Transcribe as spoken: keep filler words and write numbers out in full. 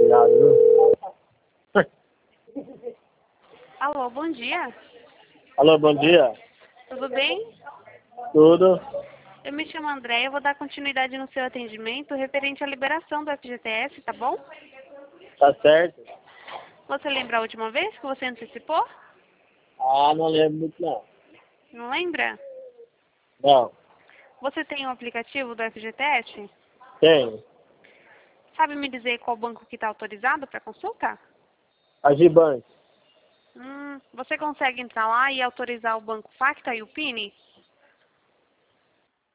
Obrigado, viu? Alô, bom dia. Alô, bom dia. Tudo bem? Tudo? Eu me chamo Andréia, eu vou dar continuidade no seu atendimento referente à liberação do F G T S, tá bom? Tá certo? Você lembra a última vez que você antecipou? Ah, não lembro muito não. Não lembra? Não, Você tem o aplicativo do F G T S? tem. Sabe me dizer qual banco que está autorizado para consulta? Agibank. Hum, você consegue entrar lá e autorizar o banco Facta e o P I N?